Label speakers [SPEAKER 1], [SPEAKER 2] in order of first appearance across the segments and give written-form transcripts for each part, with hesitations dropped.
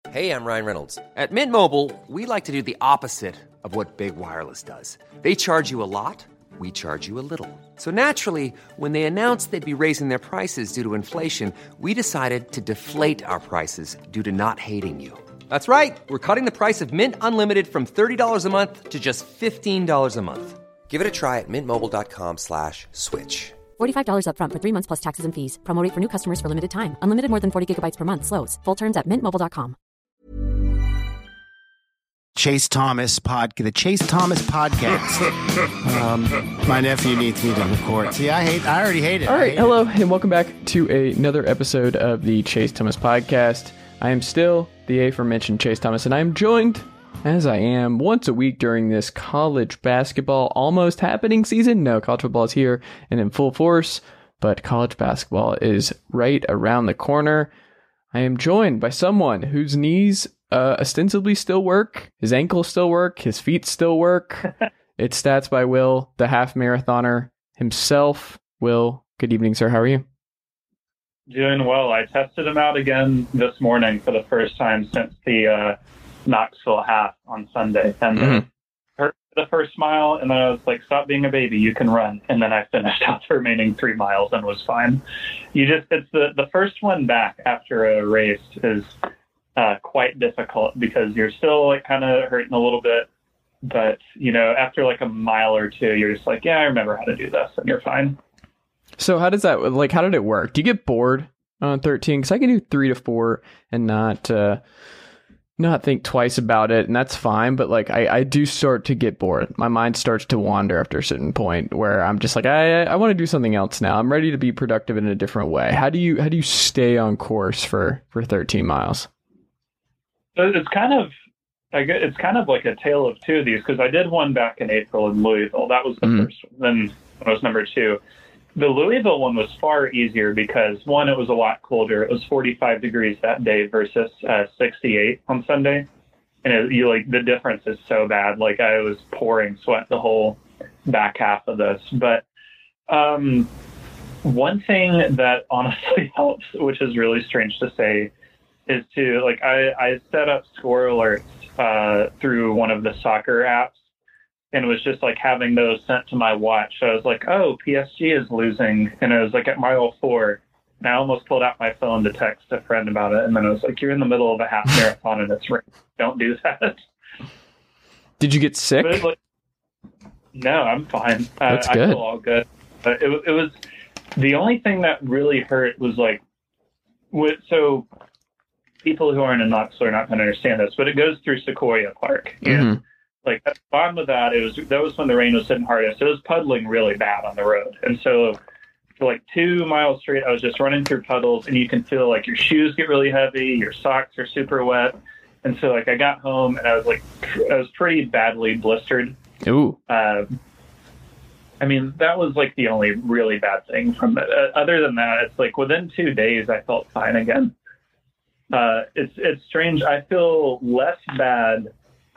[SPEAKER 1] Hey, I'm Ryan Reynolds. At Mint Mobile, we like to do the opposite of what Big Wireless does. They charge you a lot, we charge you a little. So naturally, when they announced they'd be raising their prices due to inflation, we decided to deflate our prices due to not hating you. That's right. We're cutting the price of Mint Unlimited from $30 a month to just $15 a month. Give it a try at mintmobile.com/switch.
[SPEAKER 2] $45 up front for 3 months plus taxes and fees. Promo rate for new customers for limited time. Unlimited more than 40 gigabytes per month. Slows full terms at mintmobile.com.
[SPEAKER 3] Chase Thomas the Chase Thomas podcast. My nephew needs me to record. See, I already hate it.
[SPEAKER 4] All right, hello, and welcome back to another episode of the Chase Thomas podcast. I am still the aforementioned Chase Thomas, and I am joined, as I am, once a week during this college basketball almost happening season. No, college football is here and in full force, but college basketball is right around the corner. I am joined by someone whose knees ostensibly still work, his ankles still work, his feet still work. It's Stats by Will, the half marathoner himself. Will, good evening, sir. How are you?
[SPEAKER 5] Doing well. I tested him out again this morning for the first time since the Knoxville half on Sunday. And heard the first mile, and then I was like, stop being a baby, you can run. And then I finished out the remaining 3 miles and was fine. It's the first one back after a race is quite difficult because you're still like kind of hurting a little bit, but after like a mile or two, you're just like, yeah, I remember how to do this, and you're fine.
[SPEAKER 4] So how did it work? Do you get bored on 13? Because I can do 3 to 4 and not think twice about it, and that's fine. But like I do start to get bored. My mind starts to wander after a certain point where I'm just like, I want to do something else now. I'm ready to be productive in a different way. How do you stay on course for 13 miles?
[SPEAKER 5] It's kind of like a tale of two of these, because I did one back in April in Louisville. That was the first one. Then it was number 2. The Louisville one was far easier because, one, it was a lot colder. It was 45 degrees that day versus 68 on Sunday. And the difference is so bad. Like, I was pouring sweat the whole back half of this. But one thing that honestly helps, which is really strange to say, is to, like, I set up score alerts through one of the soccer apps, and it was just like having those sent to my watch. So I was like, oh, PSG is losing. And it was like at mile 4. And I almost pulled out my phone to text a friend about it. And then I was like, you're in the middle of a half marathon and it's rain. Don't do that.
[SPEAKER 4] Did you get sick?
[SPEAKER 5] No, I'm fine.
[SPEAKER 4] That's good.
[SPEAKER 5] I feel all good. But it was the only thing that really hurt was like, so people who aren't in Knoxville are not going to understand this, but it goes through Sequoia Park. And like at the bottom of that, that was when the rain was hitting hardest. It was puddling really bad on the road. And so for like 2 miles straight, I was just running through puddles, and you can feel like your shoes get really heavy, your socks are super wet. And so like I got home and I was pretty badly blistered. Ooh. I mean, that was like the only really bad thing from it. Other than that, it's like within 2 days, I felt fine again. It's strange. I feel less bad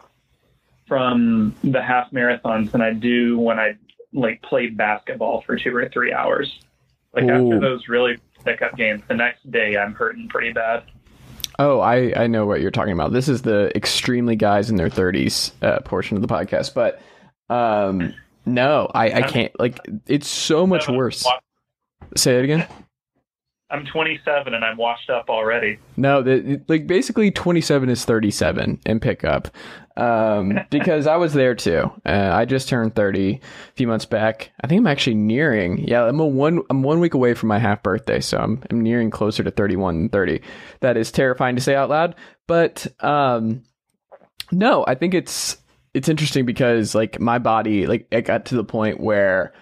[SPEAKER 5] from the half marathons than I do when I like played basketball for 2 or 3 hours. Like after those really pickup games, the next day I'm hurting pretty bad.
[SPEAKER 4] Oh, I know what you're talking about. This is the extremely guys in their 30s portion of the podcast, but no, I can't. Like, it's so much worse. Say it again.
[SPEAKER 5] I'm 27 and I'm washed up already.
[SPEAKER 4] No, basically 27 is 37 in pickup. Because I was there too. I just turned 30 a few months back. I think I'm actually nearing. Yeah, I'm 1 week away from my half birthday, so I'm nearing closer to 31 than 30. That is terrifying to say out loud. But no, I think it's interesting because like my body, like it got to the point where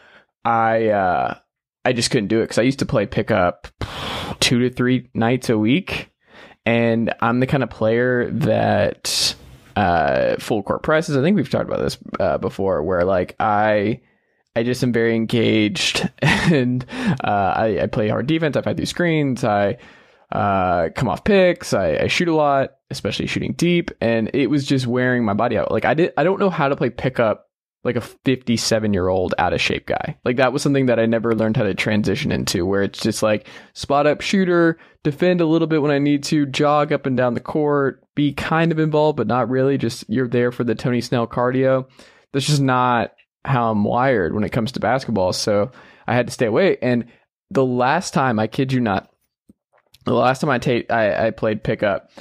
[SPEAKER 4] I just couldn't do it because I used to play pickup 2 to 3 nights a week, and I'm the kind of player that full court presses. I think we've talked about this before, where like I just am very engaged, and I play hard defense. I fight through screens. I come off picks. I shoot a lot, especially shooting deep, and it was just wearing my body out. Like I don't know how to play pickup like a 57-year-old out of shape guy. Like that was something that I never learned how to transition into, where it's just like spot up shooter, defend a little bit when I need to, jog up and down the court, be kind of involved, but not really. Just you're there for the Tony Snell cardio. That's just not how I'm wired when it comes to basketball. So I had to stay away. And the last time, I kid you not, the last time I played pickup,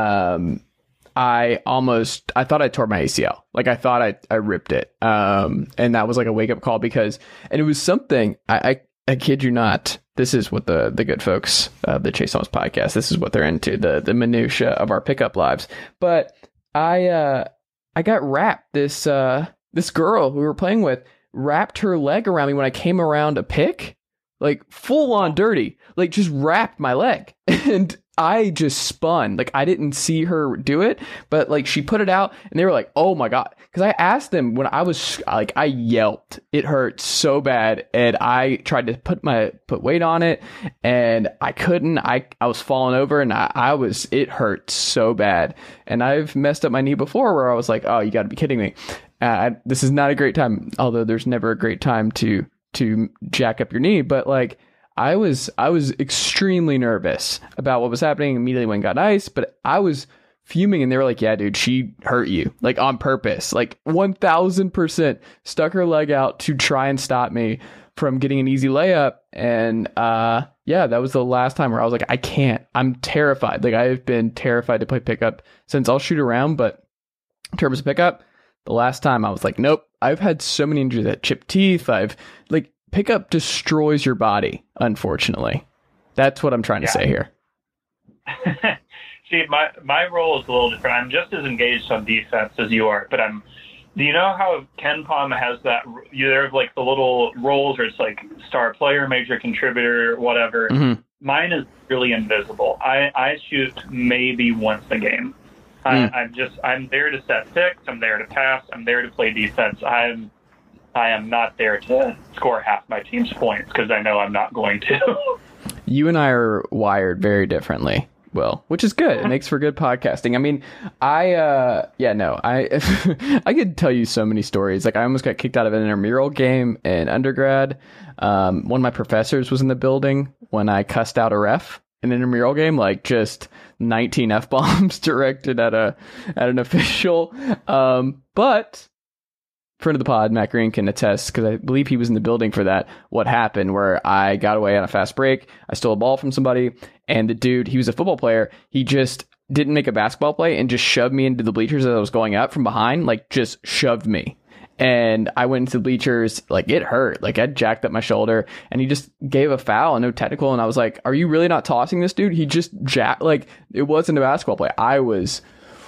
[SPEAKER 4] I thought I tore my ACL. Like I thought I ripped it. And that was like a wake up call and it was something I kid you not. This is what the good folks of the Chase Thomas podcast, this is what they're into, the minutia of our pickup lives. But I got wrapped. This girl who we were playing with wrapped her leg around me when I came around a pick, like full on dirty, like just wrapped my leg. And I just spun. Like I didn't see her do it, but like she put it out and they were like, oh my God. Cause I asked them when I was like, I yelped, it hurt so bad. And I tried to put weight on it and I couldn't. I was falling over and it hurt so bad. And I've messed up my knee before where I was like, oh, you gotta be kidding me. This is not a great time. Although there's never a great time to jack up your knee, but like, I was extremely nervous about what was happening immediately when it got ice, but I was fuming and they were like, yeah, dude, she hurt you like on purpose, like 1000% stuck her leg out to try and stop me from getting an easy layup. And yeah, that was the last time where I was like, I can't, I'm terrified. Like I've been terrified to play pickup since. I'll shoot around, but in terms of pickup, the last time I was like, nope. I've had so many injuries that chipped teeth. Pickup destroys your body, unfortunately. That's what I'm trying to say here.
[SPEAKER 5] See, my role is a little different. I'm just as engaged on defense as you are, but do you know how KenPom has that, there have like the little roles where it's like star player, major contributor, whatever. Mm-hmm. Mine is really invisible. I shoot maybe once a game. I'm there to set picks. I'm there to pass. I'm there to play defense. I am not there to score half my team's points because I know I'm not going to.
[SPEAKER 4] You and I are wired very differently, Will, which is good. It makes for good podcasting. I mean, I could tell you so many stories. Like I almost got kicked out of an intramural game in undergrad. One of my professors was in the building when I cussed out a ref in an intramural game, like just 19 F-bombs directed at an official. But friend of the pod, Matt Green, can attest, because I believe he was in the building for that, what happened, where I got away on a fast break. I stole a ball from somebody, and the dude, he was a football player. He just didn't make a basketball play and just shoved me into the bleachers as I was going up from behind, like just shoved me. And I went into the bleachers, like it hurt. Like I jacked up my shoulder and he just gave a foul and no technical. And I was like, are you really not tossing this dude? He just like it wasn't a basketball play. I was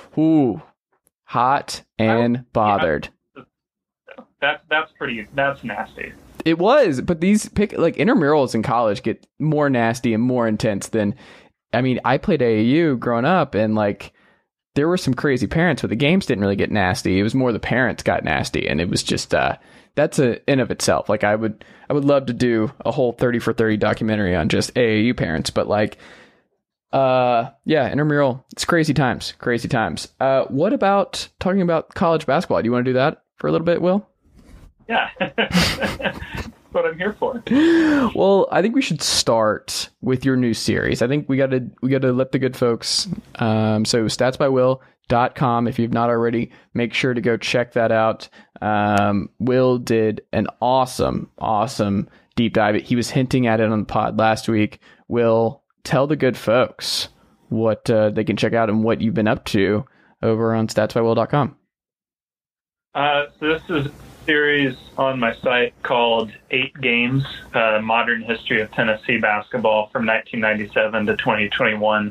[SPEAKER 4] hot and bothered.
[SPEAKER 5] Yeah. That's nasty.
[SPEAKER 4] It was, but these intramurals in college get more nasty and more intense than, I mean, I played AAU growing up and like there were some crazy parents, but the games didn't really get nasty. It was more the parents got nasty, and it was just that's a in of itself. Like I would love to do a whole 30 for 30 documentary on just AAU parents, but like intramural, it's crazy times. What about talking about college basketball? Do you want to do that for a little bit, Will?
[SPEAKER 5] Yeah. That's what I'm here for.
[SPEAKER 4] Well, I think we should start with your new series. I think we got to let the good folks, so statsbywill.com. If you've not already, make sure to go check that out. Will did an awesome deep dive. He was hinting at it on the pod last week. Will, tell the good folks what they can check out and what you've been up to over on statsbywill.com.
[SPEAKER 5] So this is series on my site called 8 Games, Modern History of Tennessee Basketball from 1997 to 2021.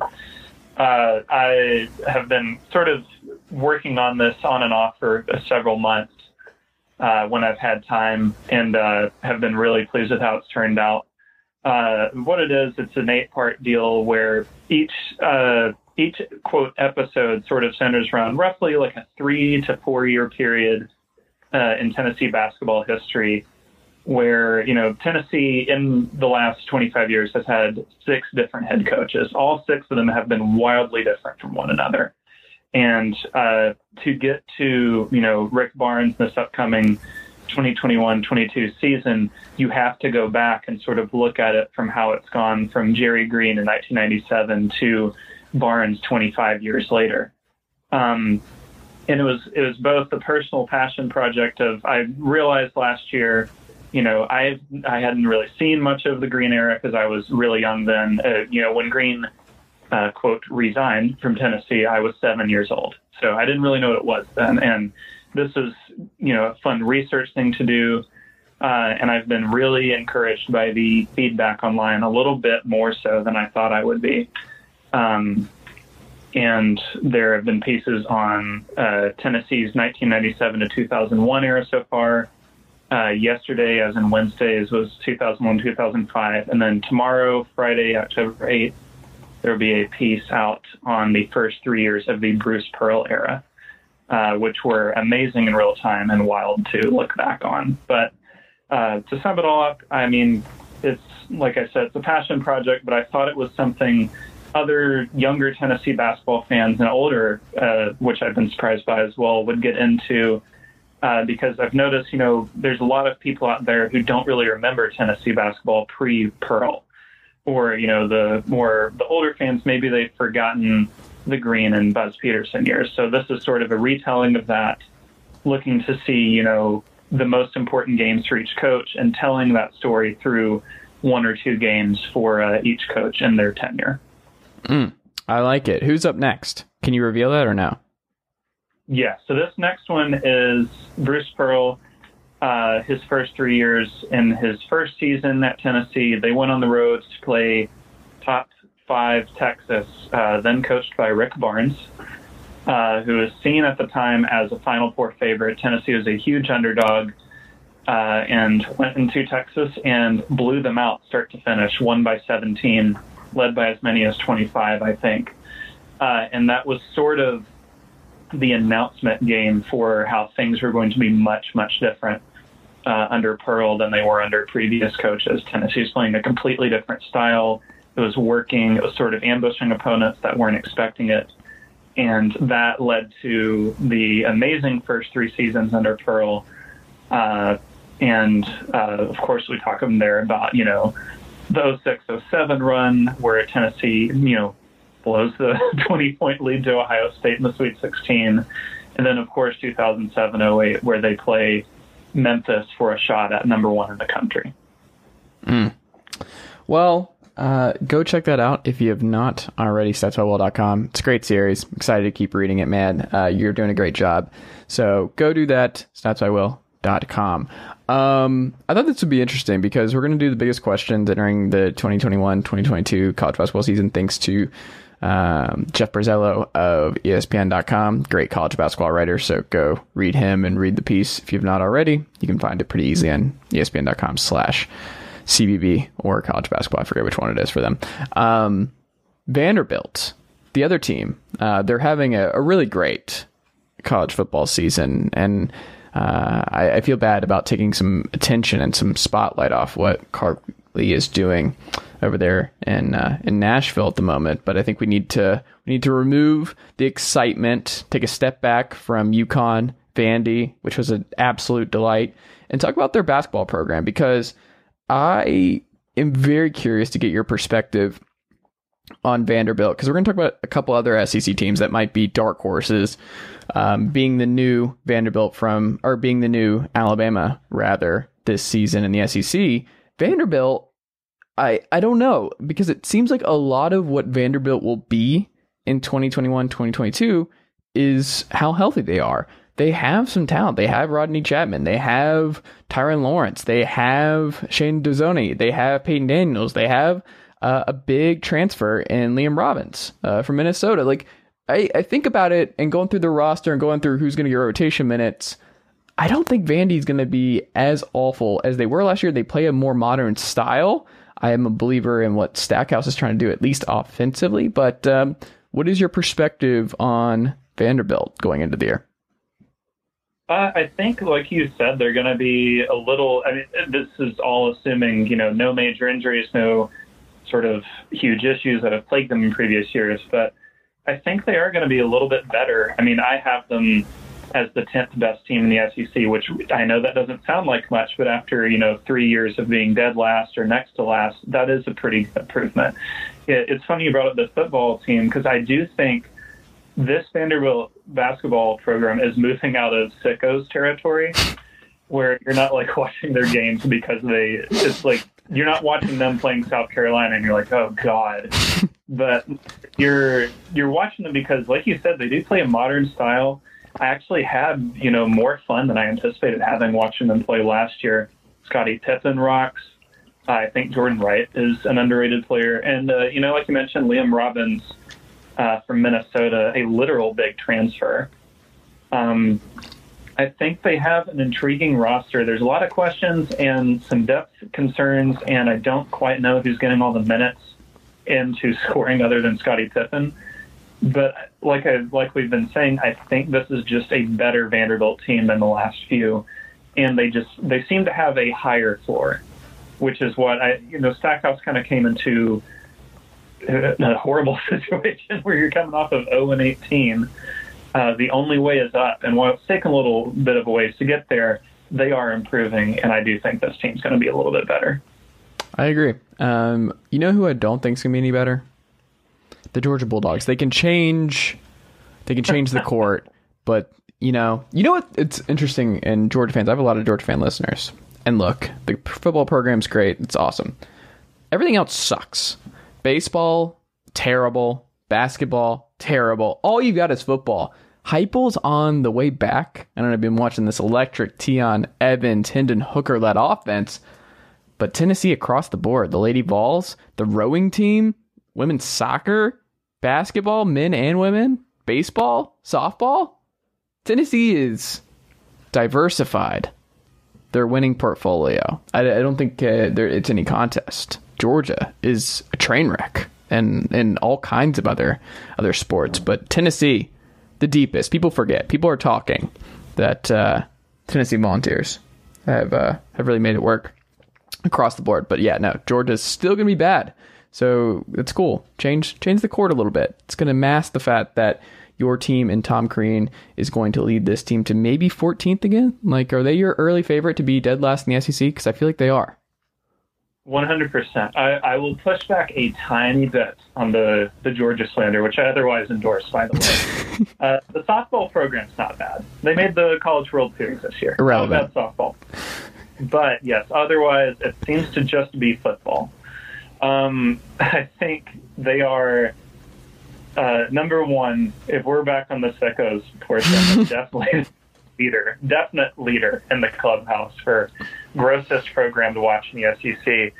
[SPEAKER 5] I have been sort of working on this on and off for several months when I've had time, and have been really pleased with how it's turned out. What it is, it's an 8-part deal where each quote episode sort of centers around roughly like a 3 to 4 year period in Tennessee basketball history, where, you know, Tennessee in the last 25 years has had 6 different head coaches. All 6 of them have been wildly different from one another. And to get to, Rick Barnes this upcoming 2021-22 season, you have to go back and sort of look at it from how it's gone from Jerry Green in 1997 to Barnes 25 years later. And it was both the personal passion project of, I realized last year, I hadn't really seen much of the Green era because I was really young then. When Green, quote, resigned from Tennessee, I was 7 years old. So I didn't really know what it was then. And this is, a fun research thing to do. And I've been really encouraged by the feedback online, a little bit more so than I thought I would be. And there have been pieces on Tennessee's 1997 to 2001 era so far. Yesterday, as in Wednesdays, was 2001, 2005. And then tomorrow, Friday, October 8th, there will be a piece out on the first 3 years of the Bruce Pearl era, which were amazing in real time and wild to look back on. But to sum it all up, I mean, it's, like I said, it's a passion project, but I thought it was something other younger Tennessee basketball fans and older, which I've been surprised by as well, would get into, because I've noticed, there's a lot of people out there who don't really remember Tennessee basketball pre-Pearl, or, the older fans, maybe they've forgotten the Green and Buzz Peterson years. So this is sort of a retelling of that, looking to see, the most important games for each coach and telling that story through one or two games for each coach in their tenure.
[SPEAKER 4] I like it. Who's up next? Can you reveal that or no?
[SPEAKER 5] Yeah, so this next one is Bruce Pearl, his first 3 years. In his first season at Tennessee, they went on the road to play top 5 Texas, then coached by Rick Barnes, who was seen at the time as a Final Four favorite. Tennessee was a huge underdog, and went into Texas and blew them out start to finish, won by 17, led by as many as 25, I think. And that was sort of the announcement game for how things were going to be much, much different under Pearl than they were under previous coaches. Tennessee was playing a completely different style. It was working. It was sort of ambushing opponents that weren't expecting it. And that led to the amazing first 3 seasons under Pearl. Of course, we talk there about, the 06-07 run where Tennessee, blows the 20-point lead to Ohio State in the Sweet 16. And then, of course, 2007-08, where they play Memphis for a shot at number 1 in the country.
[SPEAKER 4] Well, go check that out if you have not already, statsbywell.com. It's a great series. I'm excited to keep reading it, man. You're doing a great job. So go do that, statsbywell.com. I thought this would be interesting because we're going to do the biggest questions entering the 2021-2022 college basketball season thanks to Jeff Brazello of ESPN.com, great college basketball writer. So go read him and read the piece if you've not already. You can find it pretty easily on ESPN.com/CBB or college basketball. I forget which one it is for them. Vanderbilt, the other team, they're having a really great college football season, and I feel bad about taking some attention and some spotlight off what Carly is doing over there in Nashville at the moment. But I think we need to remove the excitement, take a step back from UConn, Vandy, which was an absolute delight, and talk about their basketball program, because I am very curious to get your perspective on Vanderbilt, because we're going to talk about a couple other SEC teams that might be dark horses, being the new Vanderbilt being the new Alabama rather this season in the SEC. Vanderbilt, I don't know, because it seems like a lot of what Vanderbilt will be in 2021, 2022 is how healthy they are. They have some talent. They have Rodney Chapman. They have Tyron Lawrence. They have Shane Dozoni. They have Peyton Daniels. They have a big transfer in Liam Robbins from Minnesota. Like, I think about it and going through the roster and going through who's going to get rotation minutes. I don't think Vandy's going to be as awful as they were last year. They play a more modern style. I am a believer in what Stackhouse is trying to do, at least offensively. But what is your perspective on Vanderbilt going into the year?
[SPEAKER 5] I think, like you said, they're going to be a little, I mean, this is all assuming, no major injuries, no sort of huge issues that have plagued them in previous years. But I think they are going to be a little bit better. I mean, I have them as the 10th best team in the SEC, which I know that doesn't sound like much, but after, 3 years of being dead last or next to last, that is a pretty good improvement. It's funny you brought up the football team, because I do think this Vanderbilt basketball program is moving out of sickos territory, where you're not like watching their games because it's like you're not watching them playing South Carolina and you're like, oh God, but you're watching them because, like you said, they do play a modern style. I actually had, more fun than I anticipated having watching them play last year. Scottie Pippen rocks. I think Jordan Wright is an underrated player. And, like you mentioned, Liam Robbins from Minnesota, a literal big transfer. I think they have an intriguing roster. There's a lot of questions and some depth concerns, and I don't quite know who's getting all the minutes into scoring other than Scottie Pippen. But like we've been saying, I think this is just a better Vanderbilt team than the last few, and they seem to have a higher floor, which is what Stackhouse kind of came into a horrible situation where you're coming off of 0-18. The only way is up, and while it's taken a little bit of a ways to get there, they are improving, and I do think this team's going to be a little bit better.
[SPEAKER 4] I agree. You know who I don't think is going to be any better? The Georgia Bulldogs. They can change the court, but you know what? It's interesting. And Georgia fans, I have a lot of Georgia fan listeners. And look, the football program's great. It's awesome. Everything else sucks. Baseball, terrible. Basketball, terrible. All you got is football. Heupel's on the way back. I don't know. I've been watching this electric Tion Evans, Hendon Hooker led offense, but Tennessee across the board. The Lady Vols, the rowing team, women's soccer, basketball, men and women, baseball, softball. Tennessee is diversified. Their winning portfolio. I don't think it's any contest. Georgia is a train wreck, and in all kinds of other sports. But Tennessee, the deepest. People forget. People are talking that Tennessee Volunteers have really made it work across the board. But yeah, no, Georgia's still going to be bad. So it's cool. Change the court a little bit. It's going to mask the fact that your team and Tom Crean is going to lead this team to maybe 14th again. Like, are they your early favorite to be dead last in the SEC? Because I feel like they are.
[SPEAKER 5] 100%. I will push back a tiny bit on the Georgia slander, which I otherwise endorse, by the way. The softball program's not bad. They made the College World Series this year.
[SPEAKER 4] Irrelevant.
[SPEAKER 5] Not bad softball. But yes, otherwise it seems to just be football. I think they are number one. If we're back on the sickos portion, definitely definite leader in the clubhouse for grossest program to watch in the SEC.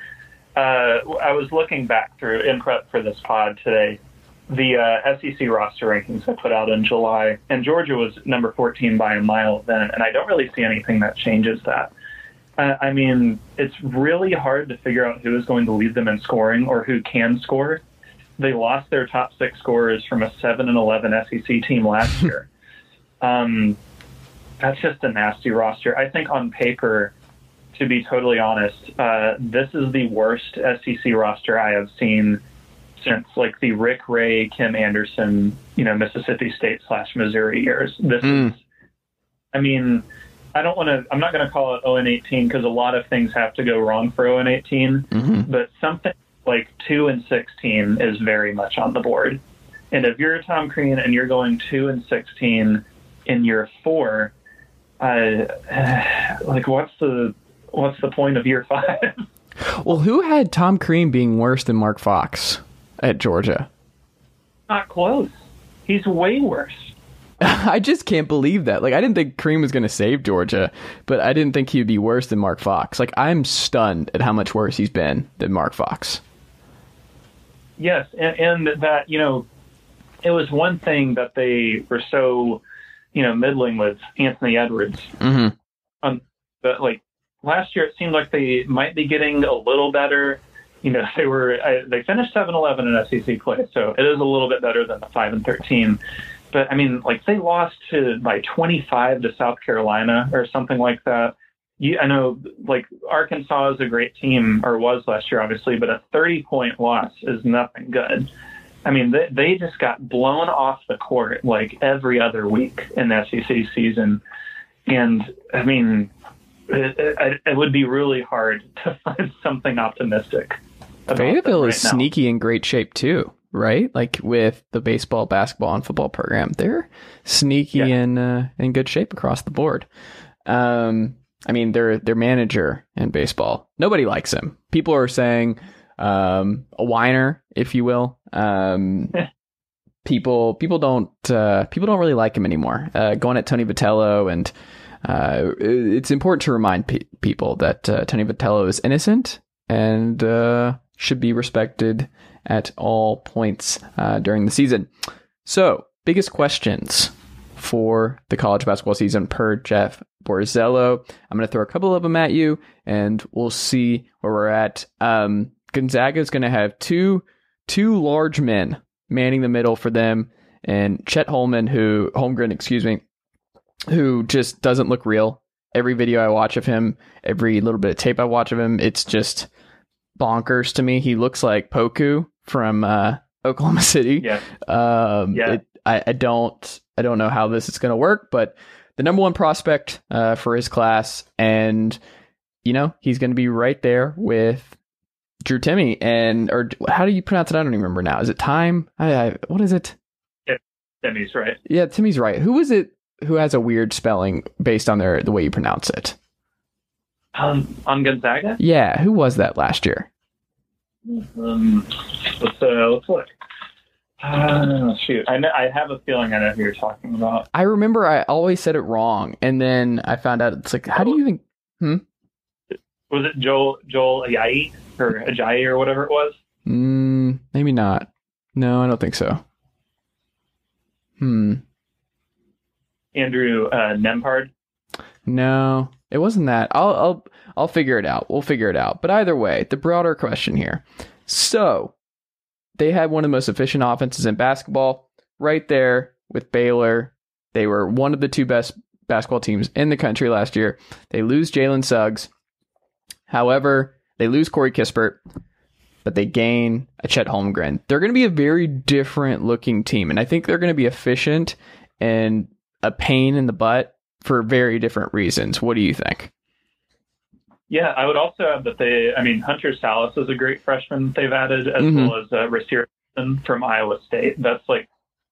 [SPEAKER 5] I was looking back through in prep for this pod today, the SEC roster rankings I put out in July, and Georgia was number 14 by a mile then, and I don't really see anything that changes that. I mean, it's really hard to figure out who is going to lead them in scoring or who can score. They lost their top 6 scorers from a 7-11 SEC team last year. That's just a nasty roster. I think on paper, to be totally honest, this is the worst SEC roster I have seen since like the Rick Ray, Kim Anderson, Mississippi State / Missouri years. This is, I mean, I'm not going to call it 0-18 because a lot of things have to go wrong for 0-18, but something like 2-16 is very much on the board. And if you're Tom Crean and you're going 2-16 in year 4, like what's the point of year 5?
[SPEAKER 4] Well, who had Tom Crean being worse than Mark Fox at Georgia?
[SPEAKER 5] Not close. He's way worse.
[SPEAKER 4] I just can't believe that. Like, I didn't think Crean was going to save Georgia, but I didn't think he would be worse than Mark Fox. Like, I'm stunned at how much worse he's been than Mark Fox.
[SPEAKER 5] Yes, and that, it was one thing that they were so, middling with Anthony Edwards. But, like, last year it seemed like they might be getting a little better. They finished 7-11 in SEC play, so it is a little bit better than the 5-13. But, I mean, like, they lost by 25 to South Carolina or something like that. I know, like, Arkansas is a great team, or was last year, obviously, but a 30-point loss is nothing good. I mean, they just got blown off the court like every other week in the SEC season. And, I mean, it would be really hard to find something optimistic about
[SPEAKER 4] Fayetteville
[SPEAKER 5] them
[SPEAKER 4] is
[SPEAKER 5] right now.
[SPEAKER 4] sneaky in great shape, too, right? Like with the baseball, basketball, and football program. They're sneaky and in good shape across the board. I mean, their manager in baseball, nobody likes him. People are saying a whiner, if you will. People don't really like him anymore. Going at Tony Vitello, and it's important to remind people that Tony Vitello is innocent and should be respected at all points during the season. So, biggest questions for the college basketball season per Jeff Borzello. I'm going to throw a couple of them at you, and we'll see where we're at. Gonzaga is going to have two large men manning the middle for them, and Chet Holmgren, who just doesn't look real. Every video I watch of him, every little bit of tape I watch of him, it's just bonkers to me. He looks like Poku from Oklahoma City.
[SPEAKER 5] Yeah.
[SPEAKER 4] I don't know how this is going to work, but the number one prospect for his class, and he's going to be right there with Drew Timme, or how do you pronounce it? I don't even remember now. Is it Time? What is it?
[SPEAKER 5] Yeah, Timmy's right.
[SPEAKER 4] Yeah, Timmy's right. Who is it who has a weird spelling based on the way you pronounce it?
[SPEAKER 5] On Gonzaga?
[SPEAKER 4] Yeah, who was that last year?
[SPEAKER 5] Let's look. Shoot, I have a feeling I know who you're talking about.
[SPEAKER 4] I remember I always said it wrong, and then I found out it's like, how do you think?
[SPEAKER 5] Was it Joel Ajayi or whatever it was?
[SPEAKER 4] Maybe not. No, I don't think so.
[SPEAKER 5] Andrew Nembhard?
[SPEAKER 4] No, it wasn't that. I'll figure it out. We'll figure it out. But either way, the broader question here. So they had one of the most efficient offenses in basketball, right there with Baylor. They were one of the two best basketball teams in the country last year. They lose Jalen Suggs. However, they lose Corey Kispert, but they gain a Chet Holmgren. They're going to be a very different looking team, and I think they're going to be efficient and a pain in the butt for very different reasons. What do you think?
[SPEAKER 5] Yeah, I would also add that Hunter Salas is a great freshman that they've added, as well as Rasir from Iowa State. That's I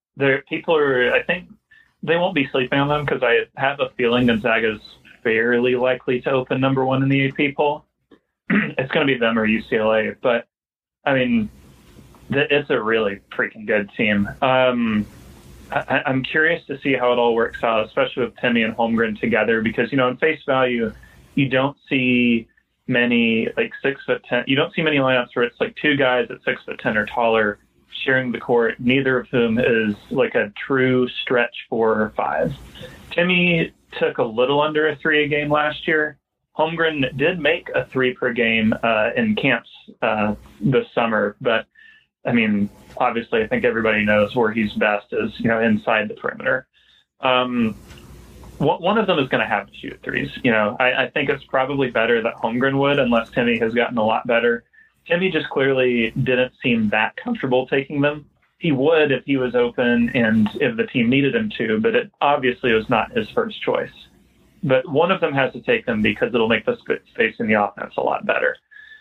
[SPEAKER 5] think they won't be sleeping on them, because I have a feeling Gonzaga's fairly likely to open number one in the AP poll. It's going to be them or UCLA, but I mean, it's a really freaking good team. I'm curious to see how it all works out, especially with Timme and Holmgren together, because, in face value, you don't see many 6'10". You don't see many lineups where it's like two guys at 6'10" or taller sharing the court, neither of whom is like a true stretch 4 or 5. Timme took a little under a 3 a game last year. Holmgren did make a 3 per game in camps this summer, but I mean, obviously, I think everybody knows where he's best is inside the perimeter. One of them is going to have to shoot threes. I think it's probably better that Holmgren would, unless Timme has gotten a lot better. Timme just clearly didn't seem that comfortable taking them. He would if he was open and if the team needed him to, but it obviously was not his first choice. But one of them has to take them because it'll make the space in the offense a lot better.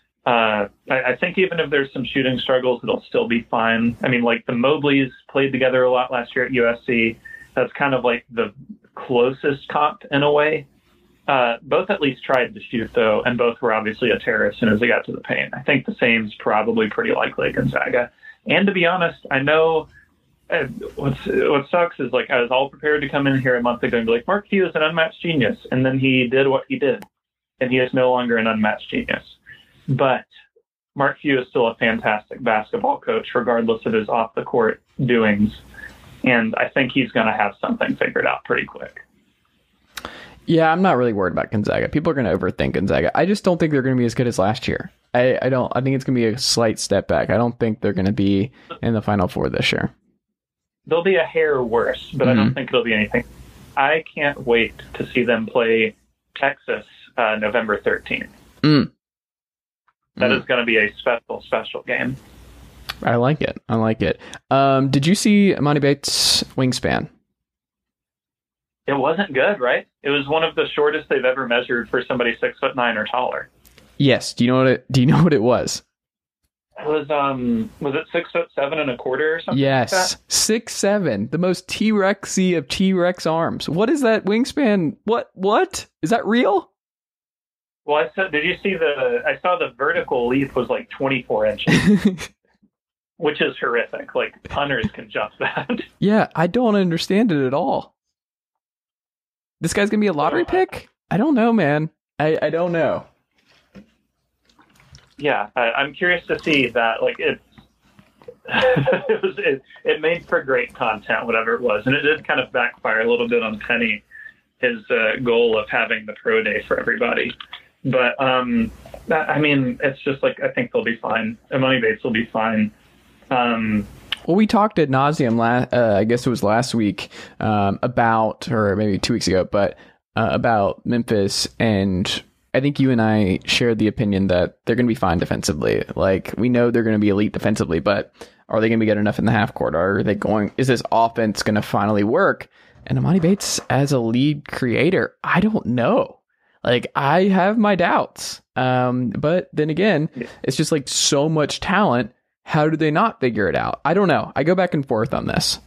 [SPEAKER 5] I think even if there's some shooting struggles, it'll still be fine. I mean, the Mobleys played together a lot last year at USC. That's kind of like the closest comp in a way. Both at least tried to shoot, though, and both were obviously a terror as soon as they got to the paint. I think the same's probably pretty likely at Gonzaga. And to be honest, I know what sucks is I was all prepared to come in here a month ago and be like, Mark Few is an unmatched genius. And then he did what he did. And he is no longer an unmatched genius. But Mark Few is still a fantastic basketball coach, regardless of his off-the-court doings. And I think he's going to have something figured out pretty quick.
[SPEAKER 4] Yeah, I'm not really worried about Gonzaga. People are going to overthink Gonzaga. I just don't think they're going to be as good as last year. I think it's going to be a slight step back. I don't think they're going to be in the Final Four this year.
[SPEAKER 5] They'll be a hair worse, but I don't think it'll be anything. I can't wait to see them play Texas November 13th. That is going to be a special, special game.
[SPEAKER 4] I like it. I like it. Did you see Emoni Bates' wingspan?
[SPEAKER 5] It wasn't good, right? It was one of the shortest they've ever measured for somebody 6'9" or taller.
[SPEAKER 4] Yes. Do you know what it was?
[SPEAKER 5] It was it 6'7" or something?
[SPEAKER 4] Yes,
[SPEAKER 5] like that?
[SPEAKER 4] 6'7", the most T-Rexy of T-Rex arms. What is that wingspan? What is that real?
[SPEAKER 5] Well, I saw the vertical leap was like 24 inches, which is horrific. Like punters can jump that.
[SPEAKER 4] Yeah, I don't understand it at all. This guy's gonna be a lottery pick? I don't know, man. I don't know.
[SPEAKER 5] Yeah, I'm curious to see that. Like it made for great content, whatever it was, and it did kind of backfire a little bit on Penny, his goal of having the pro day for everybody. But I mean, it's just like I think they'll be fine. Emoni Bates will be fine.
[SPEAKER 4] Well, we talked ad nauseum I guess it was last week about, or maybe 2 weeks ago, but about Memphis, and I think you and I shared the opinion that they're going to be fine defensively. Like, we know they're going to be elite defensively, but are they going to be good enough in the half court? Is this offense going to finally work? And Emoni Bates as a lead creator, I don't know. Like, I have my doubts. But then again, it's just like so much talent. How do they not figure it out? I don't know. I go back and forth on this.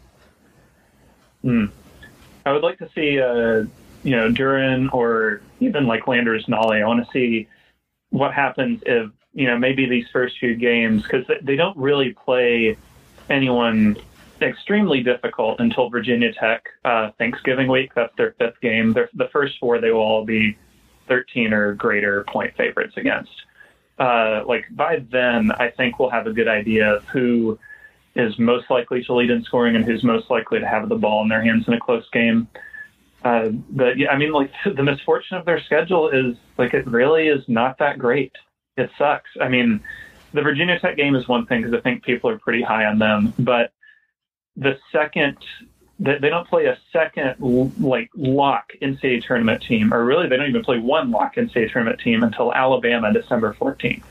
[SPEAKER 5] I would like to see Duren or even like Landers Nolly. I want to see what happens if, maybe these first few games, because they don't really play anyone extremely difficult until Virginia Tech Thanksgiving week. That's their 5th game. The first 4 they will all be 13 or greater point favorites against. By then, I think we'll have a good idea of who is most likely to lead in scoring and who's most likely to have the ball in their hands in a close game. But yeah, I mean, like the misfortune of their schedule is like it really is not that great. It sucks. I mean, the Virginia Tech game is one thing because I think people are pretty high on them. But the second that they don't play a second lock NCAA tournament team, or really they don't even play one lock NCAA tournament team until Alabama December 14th.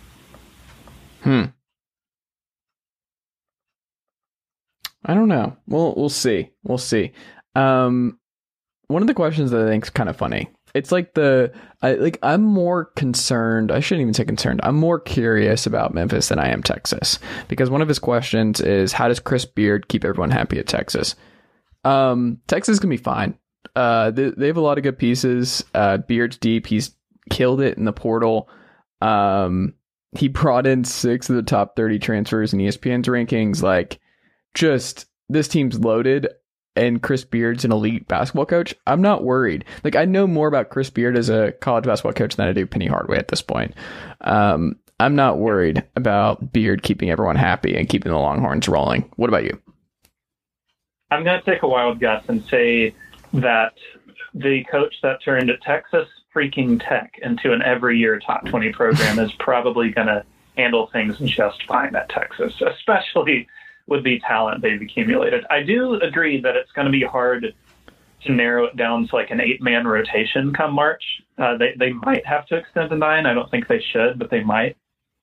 [SPEAKER 4] I don't know. We'll see. We'll see. One of the questions that I think is kind of funny. It's like I'm more concerned. I shouldn't even say concerned. I'm more curious about Memphis than I am Texas, because one of his questions is, how does Chris Beard keep everyone happy at Texas? Texas can be fine. They have a lot of good pieces. Beard's deep. He's killed it in the portal. He brought in 6 of the top 30 transfers in ESPN's rankings. Like, just this team's loaded. And Chris Beard's an elite basketball coach. I'm not worried. Like, I know more about Chris Beard as a college basketball coach than I do Penny Hardaway at this point. I'm not worried about Beard keeping everyone happy and keeping the Longhorns rolling. What about you?
[SPEAKER 5] I'm going to take a wild guess and say that the coach that turned Texas freaking Tech into an every year top 20 program is probably going to handle things just fine at Texas, especially with the talent they've accumulated. I do agree that it's going to be hard to narrow it down to like an 8-man rotation come March. They might have to extend to 9. I don't think they should, but they might.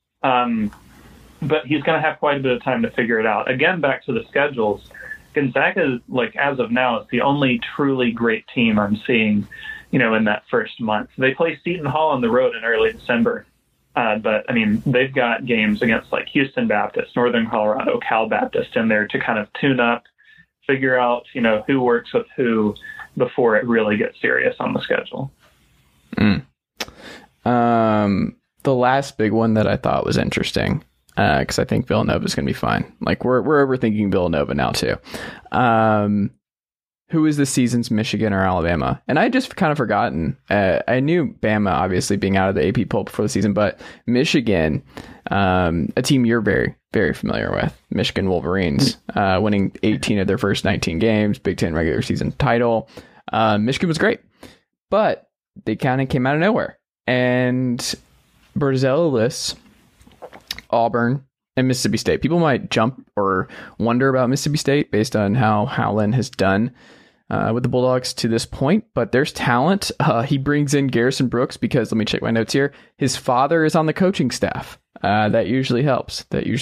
[SPEAKER 5] But he's going to have quite a bit of time to figure it out. Again, back to the schedules. Gonzaga, like as of now, is the only truly great team I'm seeing, in that first month. They play Seton Hall on the road in early December. But I mean, they've got games against like Houston Baptist, Northern Colorado, Cal Baptist in there to kind of tune up, figure out, who works with who before it really gets serious on the schedule.
[SPEAKER 4] The last big one that I thought was interesting, because I think Villanova is going to be fine. Like, we're overthinking Villanova now too. Who is this season's Michigan or Alabama? And I just kind of forgotten. I knew Bama obviously being out of the AP poll before the season, but Michigan, a team you're very, very familiar with, Michigan Wolverines, winning 18 of their first 19 games, Big Ten regular season title. Michigan was great, but they kind of came out of nowhere. And Brazil lists Auburn and Mississippi State. People might jump or wonder about Mississippi State based on how Howland has done with the Bulldogs to this point, but there's talent. He brings in Garrison Brooks because, let me check my notes here, his father is on the coaching staff That usually helps.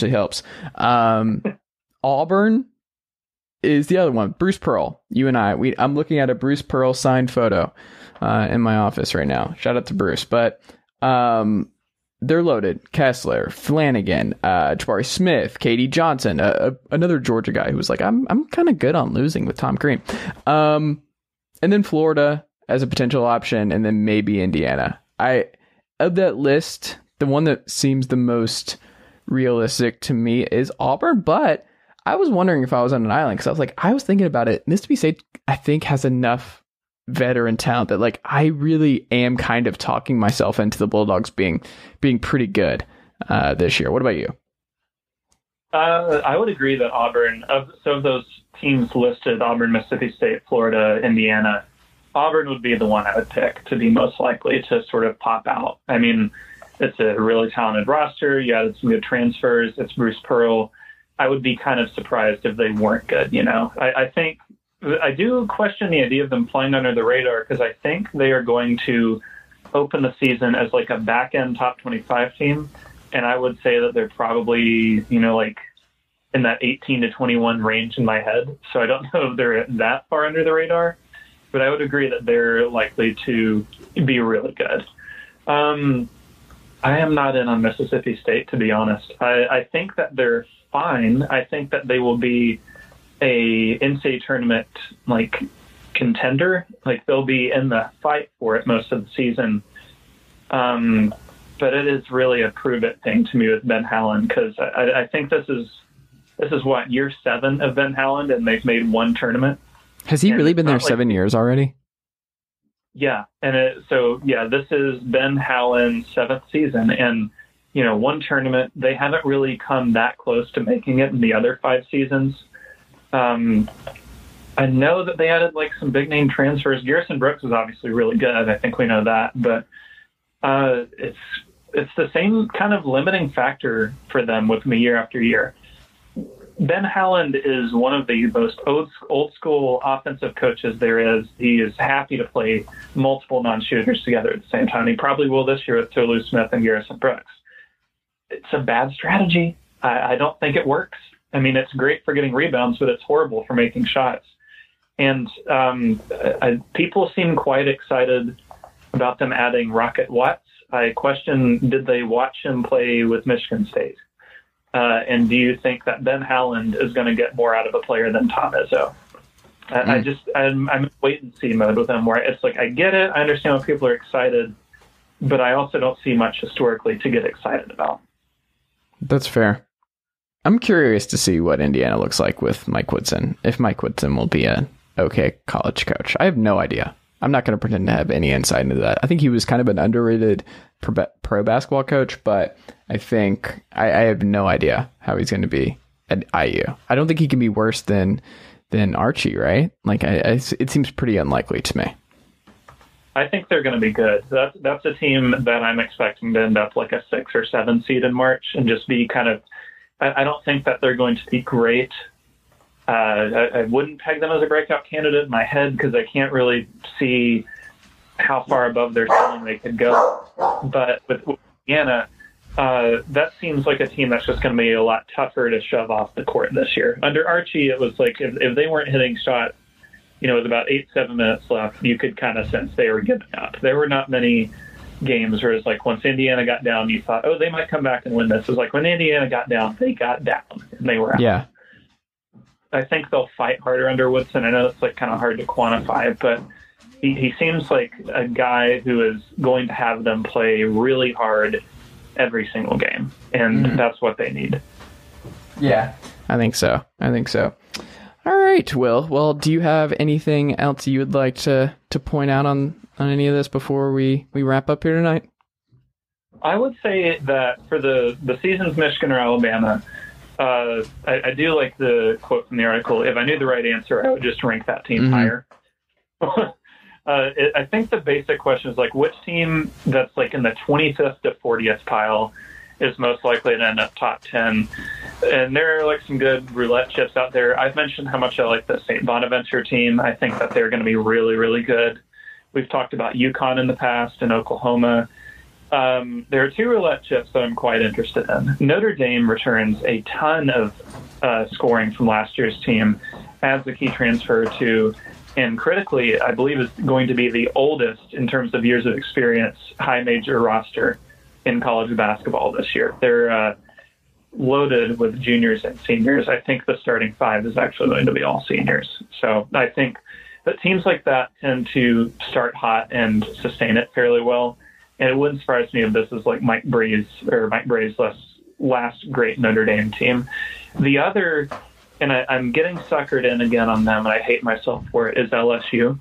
[SPEAKER 4] Auburn is the other one. Bruce Pearl. You and I'm looking at a Bruce Pearl signed photo in my office right now. Shout out to Bruce. But they're loaded. Kessler, Flanagan, Jabari Smith, Katie Johnson, another Georgia guy who was like, I'm kind of good on losing with Tom Crean. And then Florida as a potential option, and then maybe Indiana. Of that list, the one that seems the most realistic to me is Auburn, but I was wondering if I was on an island, because I was thinking about it. Mississippi State, I think, has enough veteran talent that I really am kind of talking myself into the Bulldogs being pretty good this year. What about you?
[SPEAKER 5] I would agree that Auburn, of those teams listed, Auburn, Mississippi State, Florida, Indiana, Auburn would be the one I would pick to be most likely to sort of pop out. I mean, it's a really talented roster. You added some good transfers. It's Bruce Pearl. I would be kind of surprised if they weren't good. I think I do question the idea of them flying under the radar, because I think they are going to open the season as a back end top 25 team. And I would say that they're probably, in that 18 to 21 range in my head. So I don't know if they're that far under the radar, but I would agree that they're likely to be really good. I am not in on Mississippi State, to be honest. I think that they're fine. I think that they will be a NCAA tournament contender. They'll be in the fight for it most of the season. But it is really a prove it thing to me with Ben Howland, because I think this is what, year 7 of Ben Howland, and they've made one tournament.
[SPEAKER 4] Has he really been there 7 years already?
[SPEAKER 5] Yeah. And this is Ben Howland's 7th season, and one tournament. They haven't really come that close to making it in the other 5 seasons. I know that they added some big name transfers. Garrison Brooks is obviously really good. I think we know that, but it's the same kind of limiting factor for them with me year after year. Ben Howland is one of the most old school offensive coaches there is. He is happy to play multiple non-shooters together at the same time. He probably will this year with Tolu Smith and Garrison Brooks. It's a bad strategy. I don't think it works. I mean, it's great for getting rebounds, but it's horrible for making shots. And people seem quite excited about them adding Rocket Watts. I question, did they watch him play with Michigan State? And do you think that Ben Howland is going to get more out of a player than Tom Izzo? I'm in wait and see mode with him, where it's I get it. I understand why people are excited, but I also don't see much historically to get excited about.
[SPEAKER 4] That's fair. I'm curious to see what Indiana looks like with Mike Woodson, if Mike Woodson will be an okay college coach. I have no idea. I'm not going to pretend to have any insight into that. I think he was kind of an underrated pro basketball coach, but I think I have no idea how he's going to be at IU. I don't think he can be worse than Archie, right? It seems pretty unlikely to me.
[SPEAKER 5] I think they're going to be good. That's a team that I'm expecting to end up a 6 or 7 seed in March and just be kind of. I don't think that they're going to be great. I wouldn't peg them as a breakout candidate in my head, because I can't really see how far above their ceiling they could go. But with Indiana, that seems like a team that's just going to be a lot tougher to shove off the court this year. Under Archie, it was if they weren't hitting shots, with about 8-7 minutes left, you could kind of sense they were giving up. There were not many games where it's once Indiana got down, you thought, oh, they might come back and win this. It was when Indiana got down, they got down, and they were out.
[SPEAKER 4] Yeah.
[SPEAKER 5] I think they'll fight harder under Woodson. I know it's kind of hard to quantify, but he seems like a guy who is going to have them play really hard every single game, and that's what they need.
[SPEAKER 4] Yeah, I think so. All right, Will. Well, do you have anything else you would like to point out on any of this before we wrap up here tonight?
[SPEAKER 5] I would say that for the seasons, Michigan or Alabama, I do like the quote from the article. If I knew the right answer, I would just rank that team higher. I think the basic question is which team that's in the 25th to 40th pile is most likely to end up top 10. And there are some good roulette chips out there. I've mentioned how much I like the St. Bonaventure team. I think that they're going to be really, really good. We've talked about UConn in the past and Oklahoma. There are two roulette chips that I'm quite interested in. Notre Dame returns a ton of scoring from last year's team as a key transfer to, and critically, I believe is going to be the oldest in terms of years of experience high major roster in college basketball this year. They're loaded with juniors and seniors. I think the starting five is actually going to be all seniors. So I think that teams like that tend to start hot and sustain it fairly well. And it wouldn't surprise me if this is like Mike Brey's last great Notre Dame team. The other, and I'm getting suckered in again on them, and I hate myself for it, is LSU.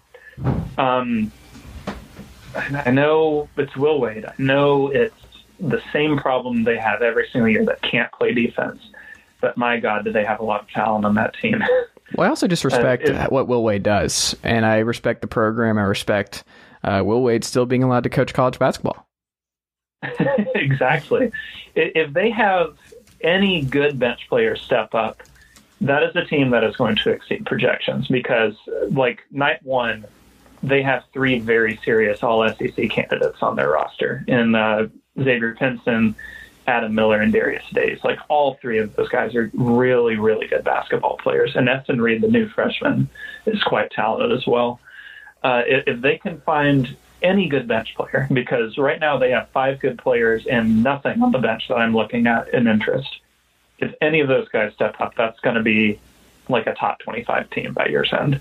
[SPEAKER 5] I know it's Will Wade. I know it's the same problem they have every single year that can't play defense. But my God, do they have a lot of talent on that team.
[SPEAKER 4] Well, I also just respect what Will Wade does, and I respect the program. I respect Will Wade still being allowed to coach college basketball.
[SPEAKER 5] Exactly. If they have any good bench players step up, that is a team that is going to exceed projections because, like, night one, they have three very serious all-SEC candidates on their roster in Xavier Pinson, Adam Miller, and Darius Days. Like, all three of those guys are really, really good basketball players. And Eston Reed, the new freshman, is quite talented as well. If they can find any good bench player, because right now they have 5 good players and nothing on the bench that I'm looking at in interest. If any of those guys step up, that's going to be like a top 25 team by year's end.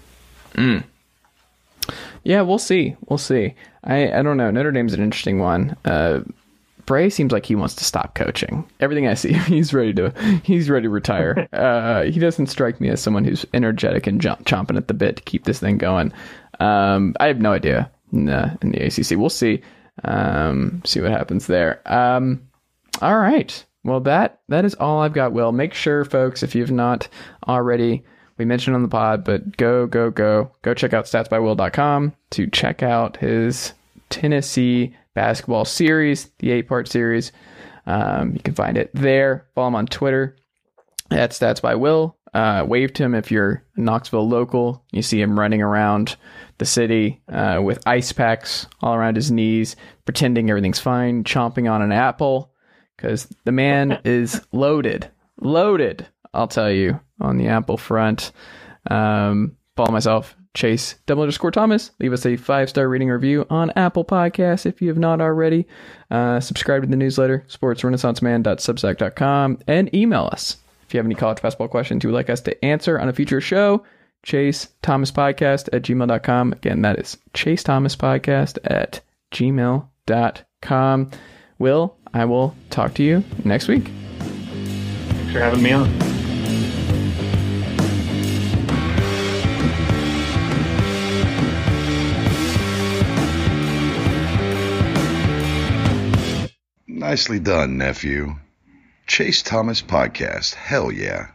[SPEAKER 4] Yeah, we'll see. We'll see. I don't know. Notre Dame's an interesting one. Brey seems like he wants to stop coaching. Everything I see, he's ready to retire. He doesn't strike me as someone who's energetic and chomping at the bit to keep this thing going. I have no idea in the ACC. We'll see. See what happens there. All right. Well, that is all I've got, Will. Make sure, folks, if you've not already, we mentioned on the pod, but go check out statsbywill.com to check out his Tennessee basketball series, the 8-part series. You can find it there. Follow him on Twitter at statsbywill. Wave to him if you're a Knoxville local. You see him running around the city with ice packs all around his knees, pretending everything's fine, chomping on an apple, because the man is loaded, I'll tell you, on the apple front. Follow myself, Chase _Thomas. Leave us a 5-star rating review on Apple Podcasts if you have not already. Subscribe to the newsletter, sportsrenaissanceman.substack.com, and email us if you have any college basketball questions you would like us to answer on a future show. ChaseThomasPodcast@gmail.com. Again, that is ChaseThomasPodcast@gmail.com. Will, I will talk to you next week.
[SPEAKER 5] Thanks for having me on.
[SPEAKER 6] Nicely done, nephew. Chase Thomas Podcast. Hell yeah.